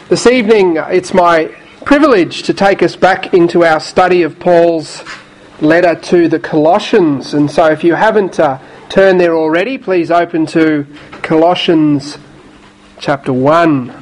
This evening, it's my privilege to take us back into our study of Paul's letter to the Colossians. And so if you haven't turned there already, please open to Colossians chapter 1.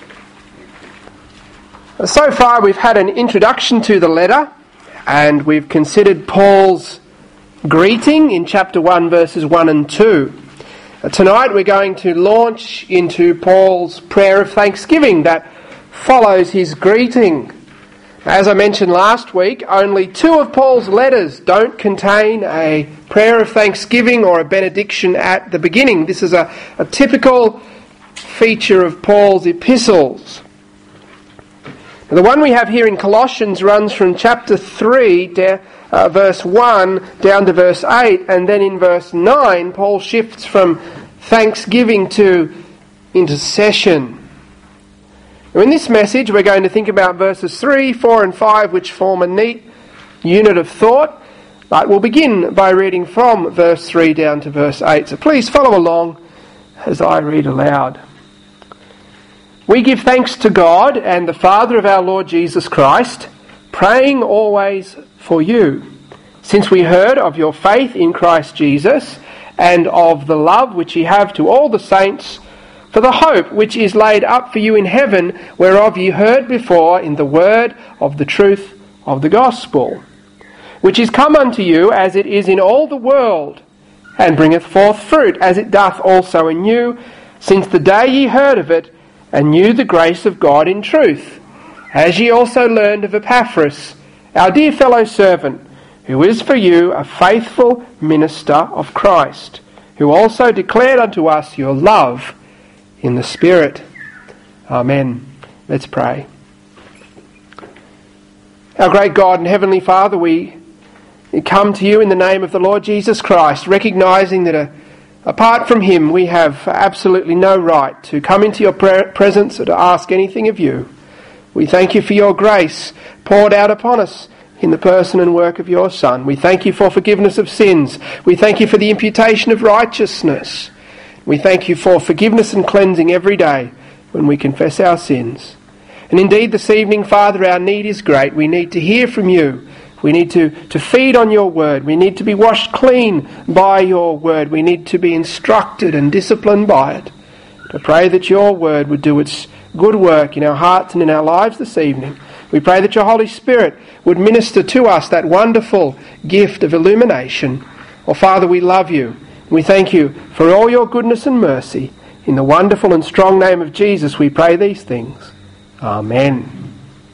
So far, we've had an introduction to the letter, and we've considered Paul's greeting in chapter 1, verses 1 and 2. Tonight, we're going to launch into Paul's prayer of thanksgiving that follows his greeting. As I mentioned last week, only 2 of Paul's letters don't contain a prayer of thanksgiving or a benediction at the beginning. This is a typical feature of Paul's epistles. The one we have here in Colossians runs from chapter 3, verse 1, down to verse 8, and then in verse 9, Paul shifts from thanksgiving to intercession. Now in this message, we're going to think about verses 3, 4 and 5, which form a neat unit of thought. But we'll begin by reading from verse 3 down to verse 8. So please follow along as I read aloud. We give thanks to God and the Father of our Lord Jesus Christ, praying always for you, since we heard of your faith in Christ Jesus and of the love which ye have to all the saints, for the hope which is laid up for you in heaven, whereof ye heard before in the word of the truth of the gospel, which is come unto you as it is in all the world, and bringeth forth fruit, as it doth also in you, since the day ye heard of it, and knew the grace of God in truth, as ye also learned of Epaphras, our dear fellow servant, who is for you a faithful minister of Christ, who also declared unto us your love in the Spirit. Amen. Let's pray. Our great God and Heavenly Father, we come to you in the name of the Lord Jesus Christ, recognising that apart from him we have absolutely no right to come into your presence or to ask anything of you. We thank you for your grace poured out upon us in the person and work of your Son. We thank you for forgiveness of sins. We thank you for the imputation of righteousness. We thank you for forgiveness and cleansing every day when we confess our sins. And indeed this evening, Father, our need is great. We need to hear from you. We need to feed on your word. We need to be washed clean by your word. We need to be instructed and disciplined by it. I pray that your word would do its good work in our hearts and in our lives this evening. We pray that your Holy Spirit would minister to us that wonderful gift of illumination. Oh, Father, we love you. We thank you for all your goodness and mercy. In the wonderful and strong name of Jesus, we pray these things. Amen.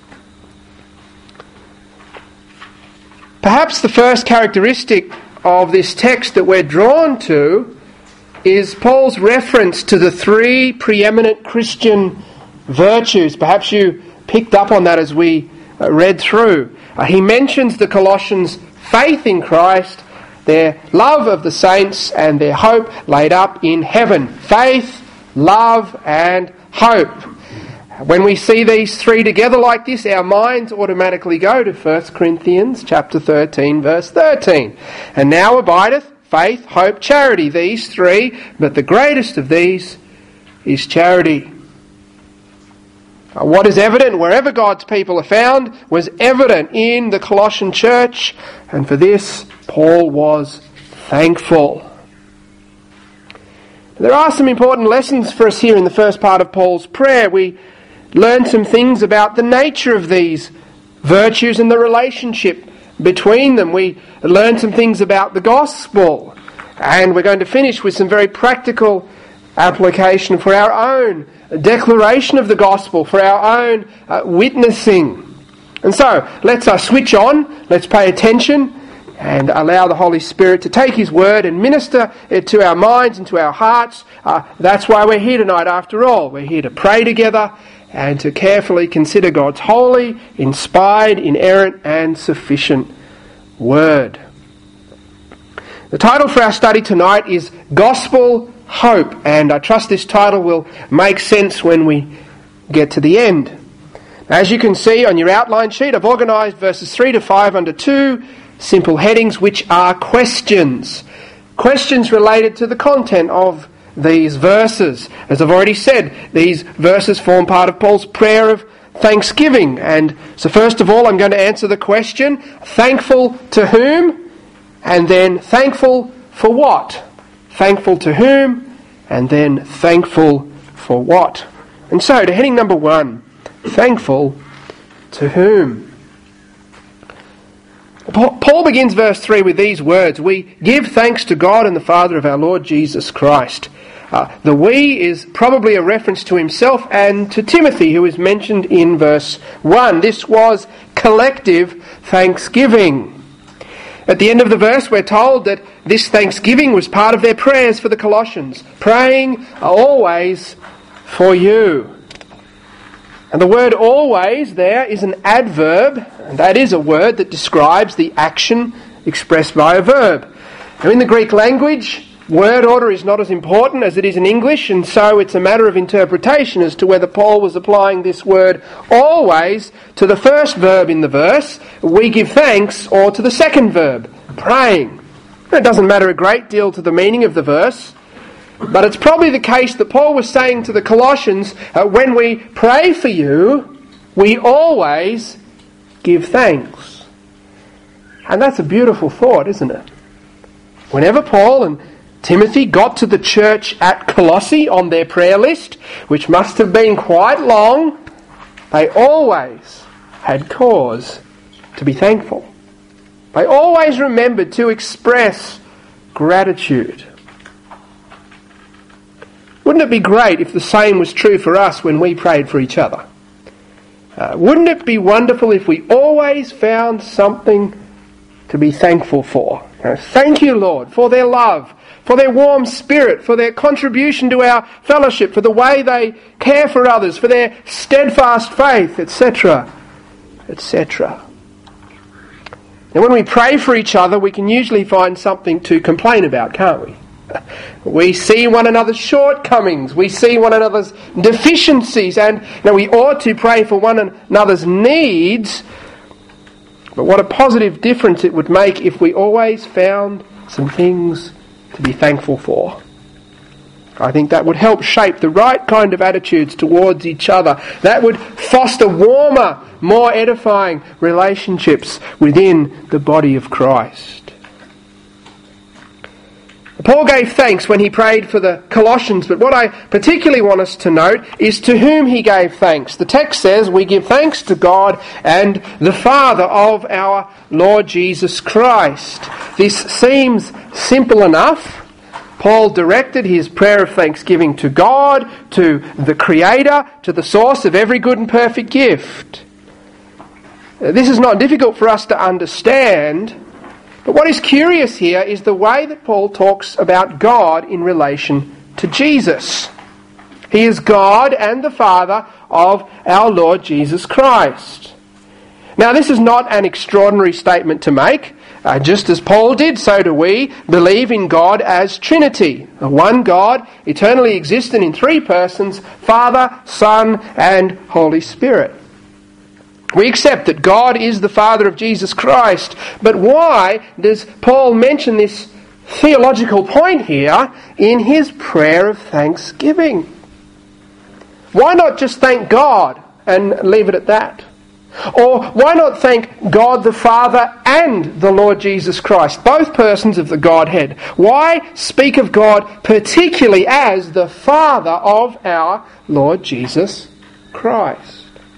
Perhaps the first characteristic of this text that we're drawn to is Paul's reference to the 3 preeminent Christian virtues. Perhaps you picked up on that as we read through. He mentions the Colossians' faith in Christ, their love of the saints, and their hope laid up in heaven. Faith, love, and hope. When we see these 3 together like this, our minds automatically go to 1 Corinthians chapter 13, verse 13. And now abideth faith, hope, charity, these 3, but the greatest of these is charity. What is evident wherever God's people are found was evident in the Colossian church, and for this Paul was thankful. There are some important lessons for us here in the first part of Paul's prayer. We learn some things about the nature of these virtues and the relationship between them. We learn some things about the gospel, and we're going to finish with some very practical application for our own declaration of the gospel, for our own witnessing. And so, let's switch on, let's pay attention, and allow the Holy Spirit to take his word and minister it to our minds and to our hearts. That's why we're here tonight after all. We're here to pray together and to carefully consider God's holy, inspired, inerrant and sufficient word. The title for our study tonight is Gospel Hope, and I trust this title will make sense when we get to the end. As you can see on your outline sheet, I've organised verses 3 to 5 under 2 simple headings, which are questions. Questions related to the content of these verses. As I've already said, these verses form part of Paul's prayer of thanksgiving. And so first of all, I'm going to answer the question, thankful to whom? And then thankful for what? Thankful to whom? And then thankful for what? And so to heading number 1, thankful to whom? Paul begins verse 3 with these words, "We give thanks to God and the Father of our Lord Jesus Christ." The "we" is probably a reference to himself and to Timothy, who is mentioned in verse 1. This was collective thanksgiving. At the end of the verse, we're told that this thanksgiving was part of their prayers for the Colossians, praying always for you. And the word "always" there is an adverb, and that is a word that describes the action expressed by a verb. Now in the Greek language, word order is not as important as it is in English, and so it's a matter of interpretation as to whether Paul was applying this word "always" to the first verb in the verse, "we give thanks," or to the second verb, "praying." It doesn't matter a great deal to the meaning of the verse, but it's probably the case that Paul was saying to the Colossians, when we pray for you, we always give thanks. And that's a beautiful thought, isn't it? Whenever Paul and Timothy got to the church at Colossae on their prayer list, which must have been quite long, they always had cause to be thankful. They always remembered to express gratitude. Wouldn't it be great if the same was true for us when we prayed for each other? Wouldn't it be wonderful if we always found something to be thankful for? Thank you, Lord, for their love, for their warm spirit, for their contribution to our fellowship, for the way they care for others, for their steadfast faith, etc., etc. Now, when we pray for each other, we can usually find something to complain about, can't we? We see one another's shortcomings, we see one another's deficiencies, and we ought to pray for one another's needs. But what a positive difference it would make if we always found some things to be thankful for. I think that would help shape the right kind of attitudes towards each other. That would foster warmer, more edifying relationships within the body of Christ. Paul gave thanks when he prayed for the Colossians, but what I particularly want us to note is to whom he gave thanks. The text says, "We give thanks to God and the Father of our Lord Jesus Christ." This seems simple enough. Paul directed his prayer of thanksgiving to God, to the Creator, to the source of every good and perfect gift. This is not difficult for us to understand. But what is curious here is the way that Paul talks about God in relation to Jesus. He is God and the Father of our Lord Jesus Christ. Now, this is not an extraordinary statement to make. Just as Paul did, so do we believe in God as Trinity. The one God, eternally existent in three persons, Father, Son, and Holy Spirit. We accept that God is the Father of Jesus Christ, but why does Paul mention this theological point here in his prayer of thanksgiving? Why not just thank God and leave it at that? Or why not thank God the Father and the Lord Jesus Christ, both persons of the Godhead? Why speak of God particularly as the Father of our Lord Jesus Christ?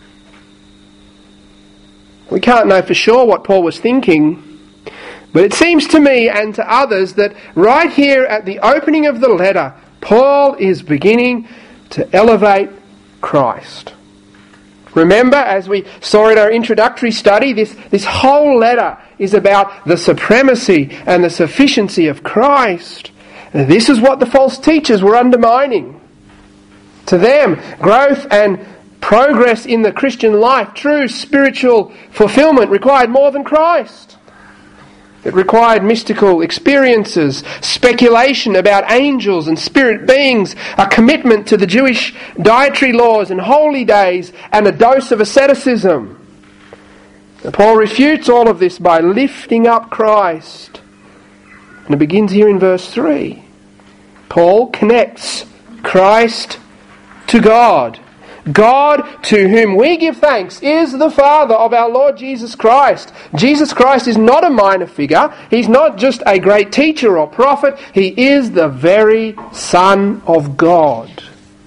We can't know for sure what Paul was thinking, but it seems to me and to others that right here at the opening of the letter, Paul is beginning to elevate Christ. Remember, as we saw in our introductory study, this whole letter is about the supremacy and the sufficiency of Christ. And this is what the false teachers were undermining. To them, growth and progress in the Christian life, true spiritual fulfillment, required more than Christ. It required mystical experiences, speculation about angels and spirit beings, a commitment to the Jewish dietary laws and holy days, and a dose of asceticism. And Paul refutes all of this by lifting up Christ. And it begins here in verse 3. Paul connects Christ to God. God, to whom we give thanks, is the Father of our Lord Jesus Christ. Jesus Christ is not a minor figure. He's not just a great teacher or prophet. He is the very Son of God.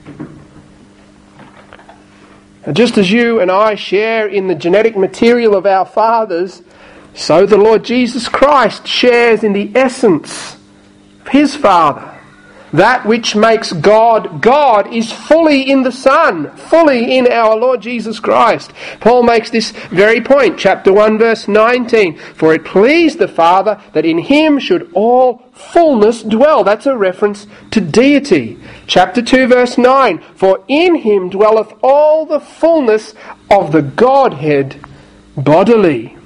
And just as you and I share in the genetic material of our fathers, so the Lord Jesus Christ shares in the essence of His Father. That which makes God God is fully in the Son, fully in our Lord Jesus Christ. Paul makes this very point, chapter 1, verse 19. For it pleased the Father that in Him should all fullness dwell. That's a reference to deity. Chapter 2, verse 9. For in Him dwelleth all the fullness of the Godhead bodily.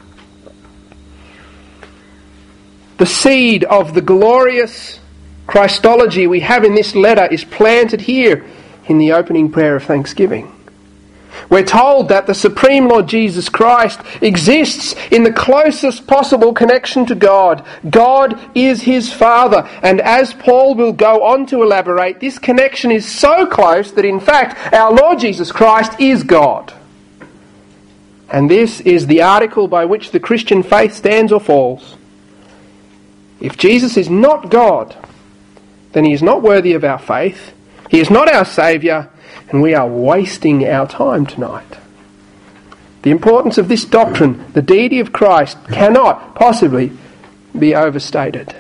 The seed of the glorious Christology we have in this letter is planted here in the opening prayer of thanksgiving. We're told that the supreme Lord Jesus Christ exists in the closest possible connection to God. God is His Father, and as Paul will go on to elaborate, this connection is so close that in fact our Lord Jesus Christ is God. And this is the article by which the Christian faith stands or falls. If Jesus is not God, then He is not worthy of our faith, He is not our Saviour, and we are wasting our time tonight. The importance of this doctrine, the deity of Christ, cannot possibly be overstated.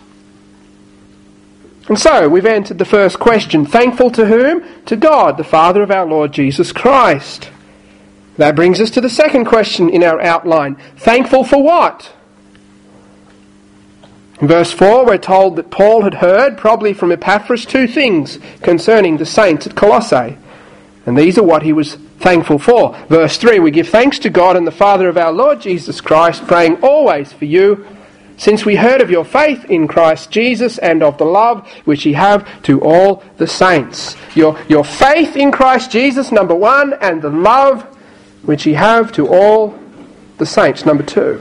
And so, we've answered the first question. Thankful to whom? To God, the Father of our Lord Jesus Christ. That brings us to the second question in our outline. Thankful for what? In verse 4, we're told that Paul had heard, probably from Epaphras, two things concerning the saints at Colossae. And these are what he was thankful for. Verse 3, we give thanks to God and the Father of our Lord Jesus Christ, praying always for you, since we heard of your faith in Christ Jesus and of the love which ye have to all the saints. Your faith in Christ Jesus, number 1, and the love which ye have to all the saints, number 2.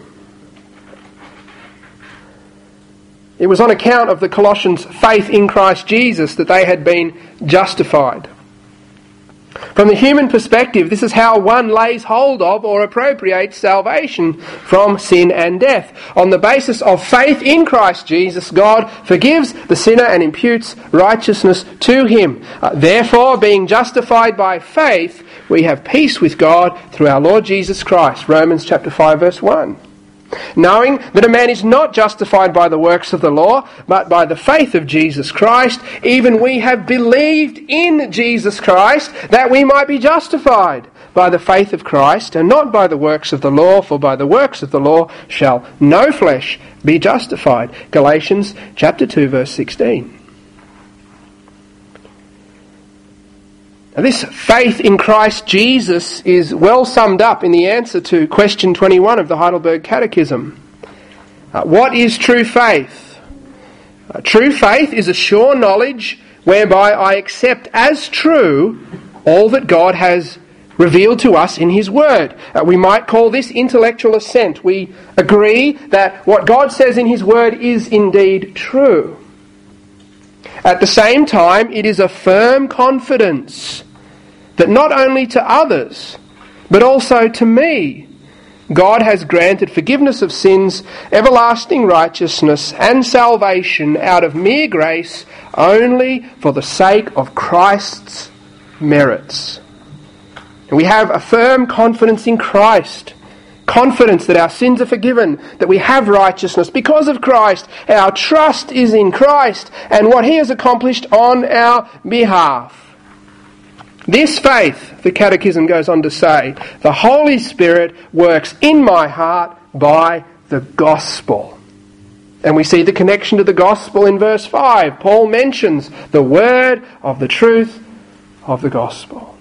It was on account of the Colossians' faith in Christ Jesus that they had been justified. From the human perspective, this is how one lays hold of or appropriates salvation from sin and death. On the basis of faith in Christ Jesus, God forgives the sinner and imputes righteousness to him. Therefore, being justified by faith, we have peace with God through our Lord Jesus Christ. Romans chapter 5, verse 1. Knowing that a man is not justified by the works of the law, but by the faith of Jesus Christ, even we have believed in Jesus Christ, that we might be justified by the faith of Christ, and not by the works of the law, for by the works of the law shall no flesh be justified. Galatians chapter 2, verse 16. Now, this faith in Christ Jesus is well summed up in the answer to question 21 of the Heidelberg Catechism. What is true faith? True faith is a sure knowledge whereby I accept as true all that God has revealed to us in His Word. We might call this intellectual assent. We agree that what God says in His Word is indeed true. At the same time, it is a firm confidence that not only to others, but also to me, God has granted forgiveness of sins, everlasting righteousness, and salvation out of mere grace only for the sake of Christ's merits. And we have a firm confidence in Christ, confidence that our sins are forgiven, that we have righteousness because of Christ. Our trust is in Christ and what He has accomplished on our behalf. This faith, the Catechism goes on to say, the Holy Spirit works in my heart by the gospel. And we see the connection to the gospel in verse 5. Paul mentions the word of the truth of the gospel.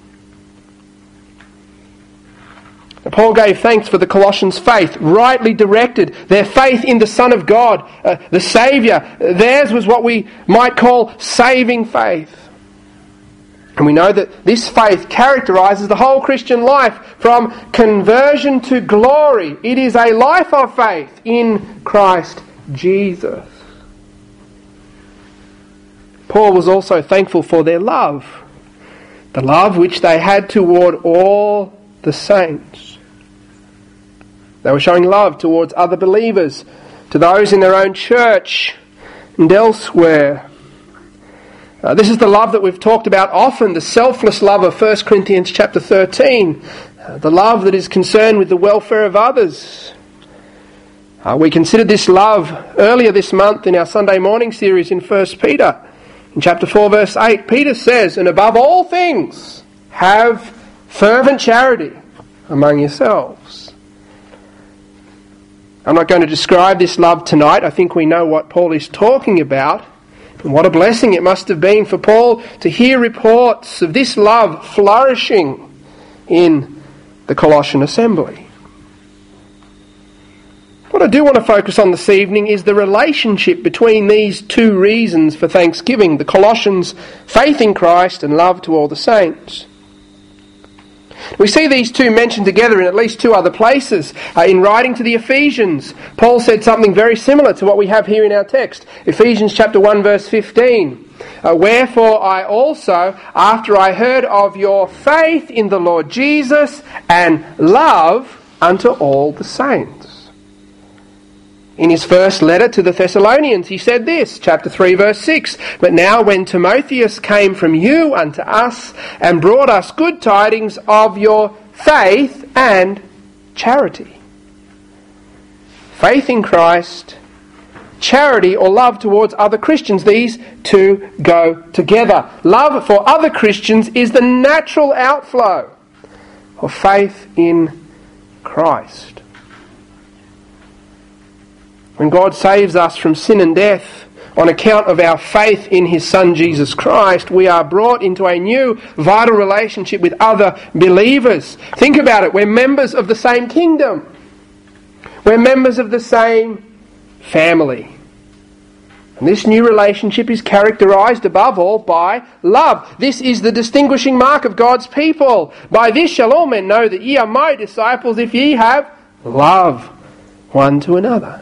Now, Paul gave thanks for the Colossians' faith, rightly directed, their faith in the Son of God, the Saviour. Theirs was what we might call saving faith. And we know that this faith characterises the whole Christian life from conversion to glory. It is a life of faith in Christ Jesus. Paul was also thankful for their love, the love which they had toward all the saints. They were showing love towards other believers, to those in their own church and elsewhere. This is the love that we've talked about often, the selfless love of 1 Corinthians chapter 13, the love that is concerned with the welfare of others. We considered this love earlier this month in our Sunday morning series in 1 Peter. In chapter 4 verse 8, Peter says, "And above all things, have fervent charity among yourselves." I'm not going to describe this love tonight. I think we know what Paul is talking about. And what a blessing it must have been for Paul to hear reports of this love flourishing in the Colossian assembly. What I do want to focus on this evening is the relationship between these two reasons for thanksgiving, the Colossians' faith in Christ and love to all the saints. We see these two mentioned together in at least two other places. In writing to the Ephesians, Paul said something very similar to what we have here in our text. Ephesians chapter 1 verse 15. "Wherefore I also, after I heard of your faith in the Lord Jesus and love unto all the saints." In his first letter to the Thessalonians, he said this, chapter 3, verse 6, "But now when Timotheus came from you unto us, and brought us good tidings of your faith and charity." Faith in Christ, charity or love towards other Christians, these two go together. Love for other Christians is the natural outflow of faith in Christ. When God saves us from sin and death on account of our faith in His Son Jesus Christ, we are brought into a new vital relationship with other believers. Think about it. We're members of the same kingdom. We're members of the same family. And this new relationship is characterized above all by love. This is the distinguishing mark of God's people. "By this shall all men know that ye are my disciples, if ye have love one to another."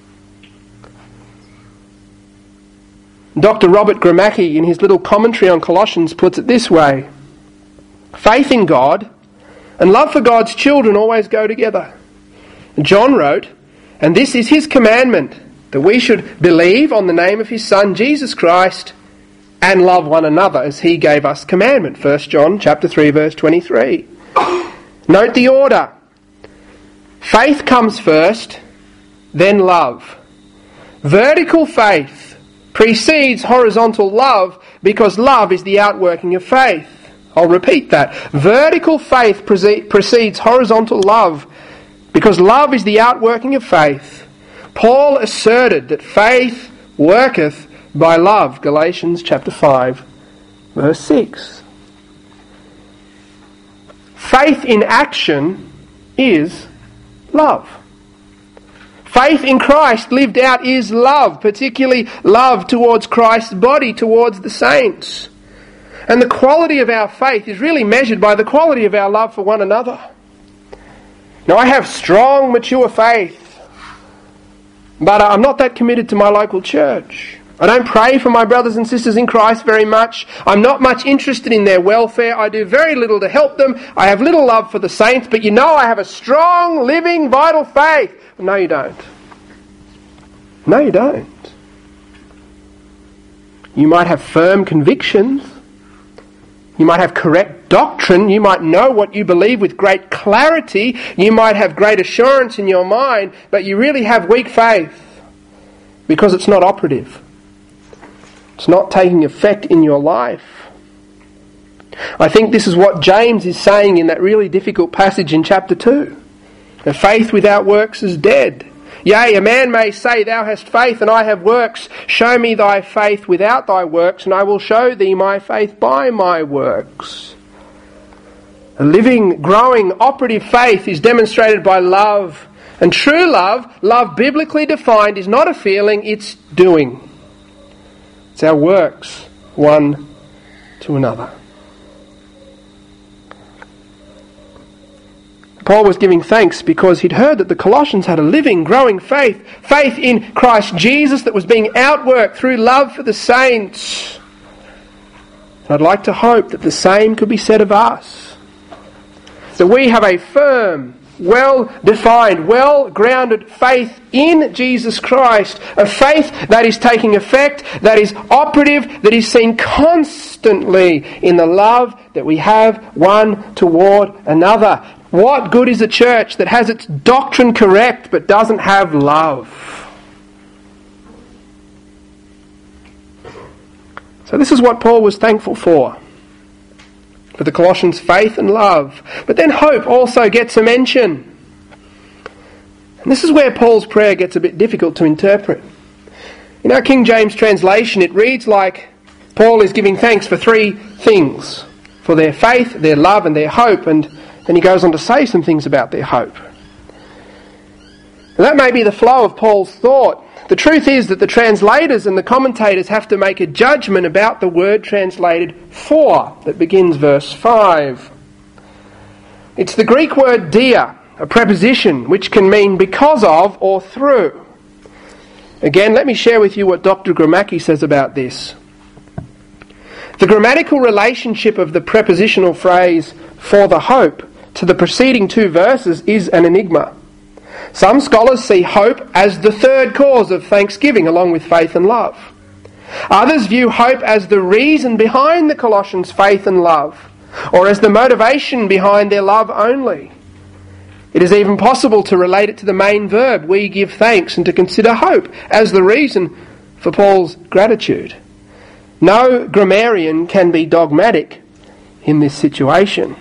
Dr. Robert Gramacki, in his little commentary on Colossians, puts it this way: "Faith in God and love for God's children always go together." John wrote, "And this is his commandment, that we should believe on the name of his Son, Jesus Christ, and love one another as he gave us commandment." 1 John chapter 3, verse 23. Note the order. Faith comes first, then love. Vertical faith precedes horizontal love, because love is the outworking of faith. I'll repeat that. Vertical faith precedes horizontal love, because love is the outworking of faith. Paul asserted that faith worketh by love. Galatians chapter 5, verse 6. Faith in action is love. Faith in Christ lived out is love, particularly love towards Christ's body, towards the saints. And the quality of our faith is really measured by the quality of our love for one another. Now, I have strong, mature faith, but I'm not that committed to my local church. I don't pray for my brothers and sisters in Christ very much. I'm not much interested in their welfare. I do very little to help them. I have little love for the saints, but you know I have a strong, living, vital faith. No, you don't. No, you don't. You might have firm convictions. You might have correct doctrine. You might know what you believe with great clarity. You might have great assurance in your mind, but you really have weak faith because it's not operative. It's not taking effect in your life. I think this is what James is saying in that really difficult passage in chapter 2. The faith without works is dead. Yea, a man may say, "Thou hast faith, and I have works. Show me thy faith without thy works, and I will show thee my faith by my works." A living, growing, operative faith is demonstrated by love. And true love, love biblically defined, is not a feeling, it's doing. It's our works, one to another. Paul was giving thanks because he'd heard that the Colossians had a living, growing faith in Christ Jesus that was being outworked through love for the saints. And I'd like to hope that the same could be said of us. That we have a firm, well-defined, well-grounded faith in Jesus Christ. A faith that is taking effect, that is operative, that is seen constantly in the love that we have one toward another. What good is a church that has its doctrine correct but doesn't have love? So this is what Paul was thankful for the Colossians' faith and love. But then hope also gets a mention. And this is where Paul's prayer gets a bit difficult to interpret. In our King James translation, it reads like Paul is giving thanks for three things: for their faith, their love, and their hope. And then he goes on to say some things about their hope. And that may be the flow of Paul's thought. The truth is that the translators and the commentators have to make a judgment about the word translated for that begins verse 5. It's the Greek word dia, a preposition which can mean because of or through. Again, let me share with you what Dr. Gramacki says about this. The grammatical relationship of the prepositional phrase for the hope to the preceding two verses is an enigma. Some scholars see hope as the third cause of thanksgiving along with faith and love. Others view hope as the reason behind the Colossians' faith and love, or as the motivation behind their love only. It is even possible to relate it to the main verb, we give thanks, and to consider hope as the reason for Paul's gratitude. No grammarian can be dogmatic in this situation.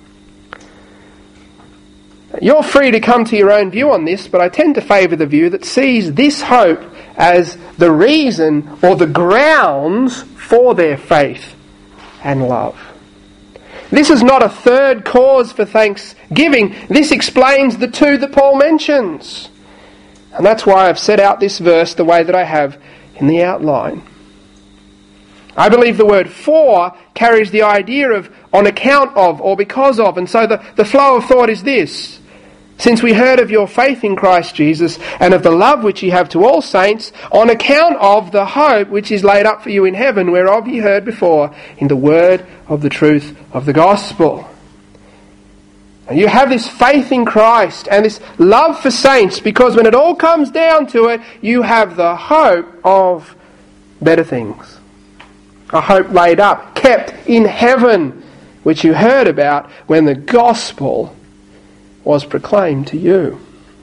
You're free to come to your own view on this, but I tend to favour the view that sees this hope as the reason or the grounds for their faith and love. This is not a third cause for thanksgiving. This explains the two that Paul mentions. And that's why I've set out this verse the way that I have in the outline. I believe the word for carries the idea of on account of or because of. And so the flow of thought is this: since we heard of your faith in Christ Jesus and of the love which ye have to all saints, on account of the hope which is laid up for you in heaven, whereof ye heard before in the word of the truth of the gospel. And you have this faith in Christ and this love for saints because when it all comes down to it, you have the hope of better things. A hope laid up, kept in heaven, which you heard about when the gospel was proclaimed to you.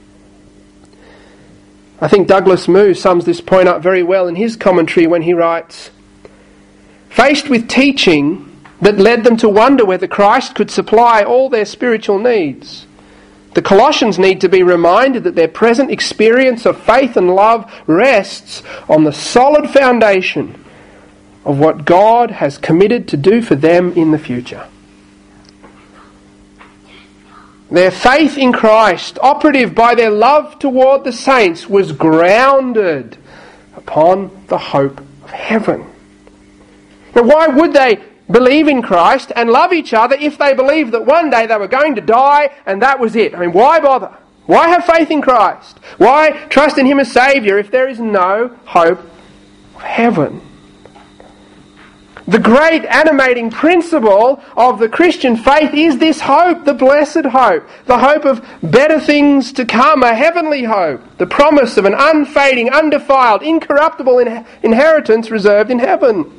I think Douglas Moo sums this point up very well in his commentary when he writes, faced with teaching that led them to wonder whether Christ could supply all their spiritual needs, the Colossians need to be reminded that their present experience of faith and love rests on the solid foundation of what God has committed to do for them in the future. Their faith in Christ, operative by their love toward the saints, was grounded upon the hope of heaven. Now, why would they believe in Christ and love each other if they believed that one day they were going to die and that was it? I mean, why bother? Why have faith in Christ? Why trust in Him as Saviour if there is no hope of heaven? The great animating principle of the Christian faith is this hope, the blessed hope, the hope of better things to come, a heavenly hope, the promise of an unfading, undefiled, incorruptible inheritance reserved in heaven.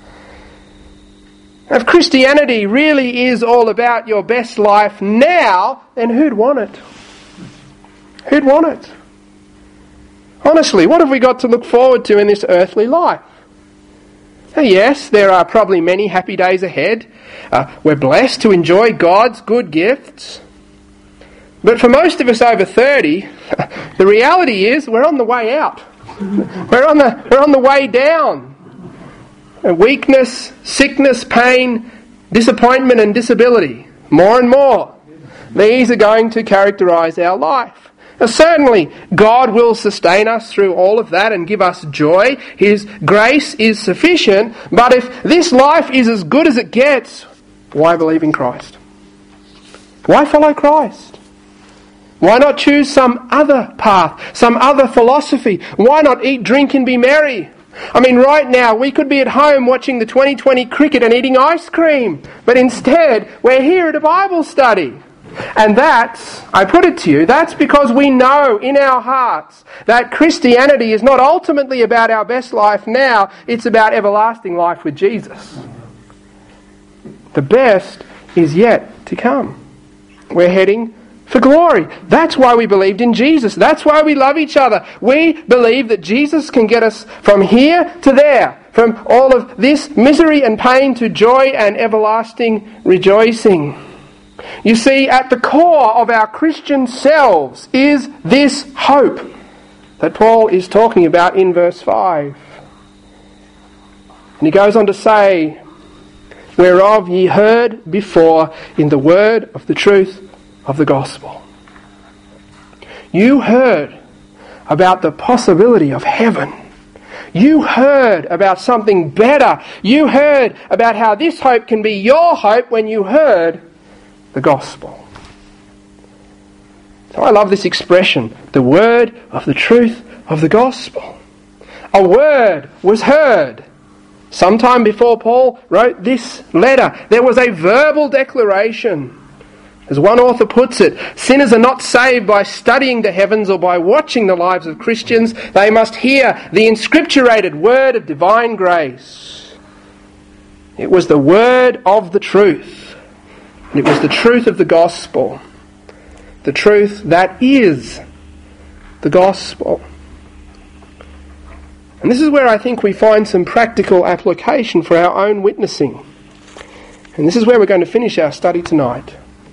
If Christianity really is all about your best life now, then who'd want it? Who'd want it? Honestly, what have we got to look forward to in this earthly life? Yes, there are probably many happy days ahead. We're blessed to enjoy God's good gifts. But for most of us over 30, the reality is we're on the way out. We're on the way down. Weakness, sickness, pain, disappointment and disability. More and more. These are going to characterise our life. Now, certainly, God will sustain us through all of that and give us joy. His grace is sufficient. But if this life is as good as it gets, why believe in Christ? Why follow Christ? Why not choose some other path, some other philosophy? Why not eat, drink and be merry? I mean, right now we could be at home watching the 2020 cricket and eating ice cream, but instead we're here at a Bible study. And that's, I put it to you, that's because we know in our hearts that Christianity is not ultimately about our best life now, it's about everlasting life with Jesus. The best is yet to come. We're heading for glory. That's why we believed in Jesus. That's why we love each other. We believe that Jesus can get us from here to there, from all of this misery and pain to joy and everlasting rejoicing. You see, at the core of our Christian selves is this hope that Paul is talking about in verse 5. And he goes on to say, whereof ye heard before in the word of the truth of the gospel. You heard about the possibility of heaven. You heard about something better. You heard about how this hope can be your hope when you heard the gospel. So I love this expression, the word of the truth of the gospel. A word was heard. Sometime before Paul wrote this letter, there was a verbal declaration. As one author puts it, sinners are not saved by studying the heavens or by watching the lives of Christians. They must hear the inscripturated word of divine grace. It was the word of the truth. It was the truth of the gospel. The truth that is the gospel. And this is where I think we find some practical application for our own witnessing. And this is where we're going to finish our study tonight.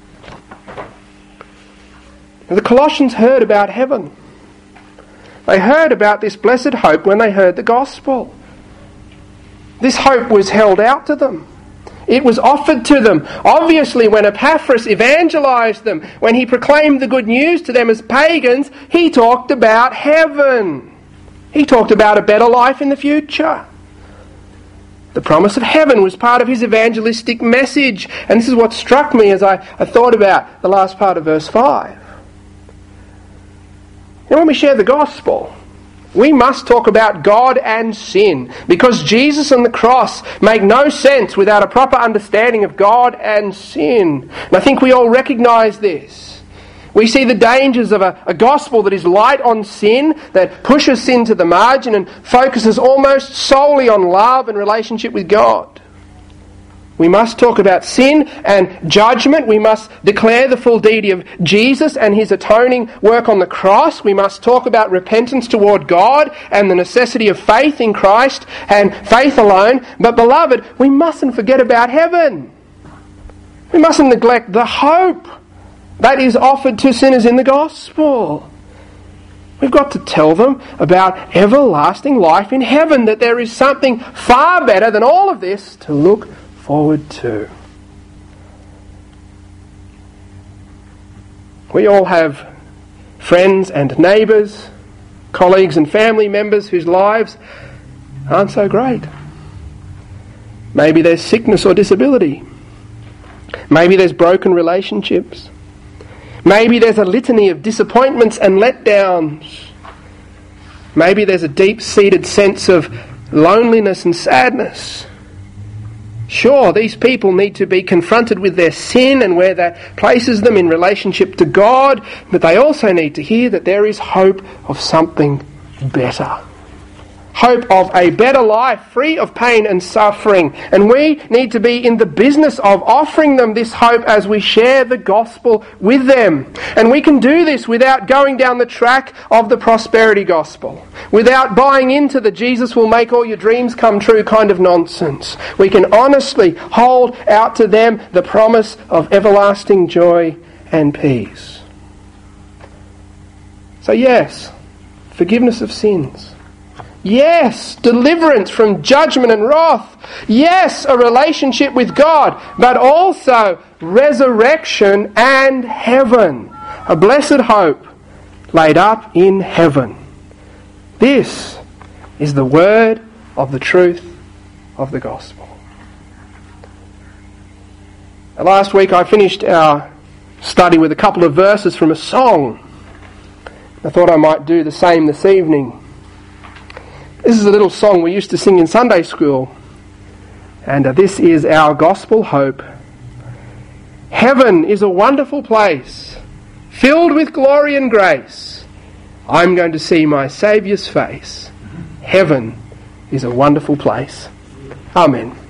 The Colossians heard about heaven. They heard about this blessed hope when they heard the gospel. This hope was held out to them. It was offered to them. Obviously, when Epaphras evangelized them, when he proclaimed the good news to them as pagans, he talked about heaven. He talked about a better life in the future. The promise of heaven was part of his evangelistic message. And this is what struck me as I thought about the last part of verse 5. And when we share the gospel, we must talk about God and sin, because Jesus and the cross make no sense without a proper understanding of God and sin. And I think we all recognise this. We see the dangers of a gospel that is light on sin, that pushes sin to the margin and focuses almost solely on love and relationship with God. We must talk about sin and judgment. We must declare the full deity of Jesus and his atoning work on the cross. We must talk about repentance toward God and the necessity of faith in Christ and faith alone. But beloved, we mustn't forget about heaven. We mustn't neglect the hope that is offered to sinners in the gospel. We've got to tell them about everlasting life in heaven, that there is something far better than all of this to look forward to. We all have friends and neighbours, colleagues and family members whose lives aren't so great. Maybe there's sickness or disability. Maybe there's broken relationships. Maybe there's a litany of disappointments and letdowns. Maybe there's a deep-seated sense of loneliness and sadness. Sure, these people need to be confronted with their sin and where that places them in relationship to God, but they also need to hear that there is hope of something better. Hope of a better life, free of pain and suffering. And we need to be in the business of offering them this hope as we share the gospel with them. And we can do this without going down the track of the prosperity gospel, without buying into the Jesus will make all your dreams come true kind of nonsense. We can honestly hold out to them the promise of everlasting joy and peace. So yes, forgiveness of sins. Yes, deliverance from judgment and wrath. Yes, a relationship with God, but also resurrection and heaven. A blessed hope laid up in heaven. This is the word of the truth of the gospel. Last week I finished our study with a couple of verses from a song. I thought I might do the same this evening. This is a little song we used to sing in Sunday school. And this is our gospel hope. Heaven is a wonderful place, filled with glory and grace. I'm going to see my Saviour's face. Heaven is a wonderful place. Amen.